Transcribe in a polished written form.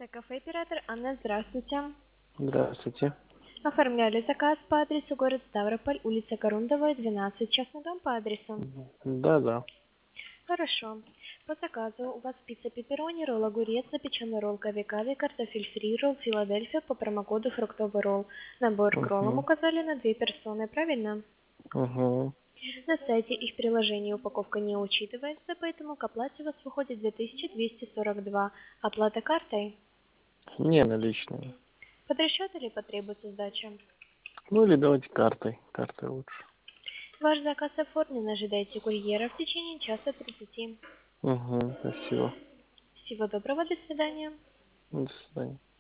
Кафе «Оператор». Анна, здравствуйте. Здравствуйте. Оформляли заказ по адресу город Ставрополь, улица Корундовая, 12, частный дом по адресу. Да. Хорошо. По заказу у вас пицца пепперони, ролл огурец, запеченный ролл кави-кави, картофель фри, ролл Филадельфия по промокоду фруктовый ролл. Набор к роллам Угу. указали на 2 персоны, правильно? Угу. На сайте их приложения упаковка не учитывается, поэтому к оплате у вас выходит 2242. Оплата картой? Не наличные. Под расчет или потребуется сдача? Ну или давайте картой. Картой лучше. Ваш заказ оформлен, ожидайте курьера в течение часа 30. Угу. Спасибо. Всего доброго, до свидания. До свидания.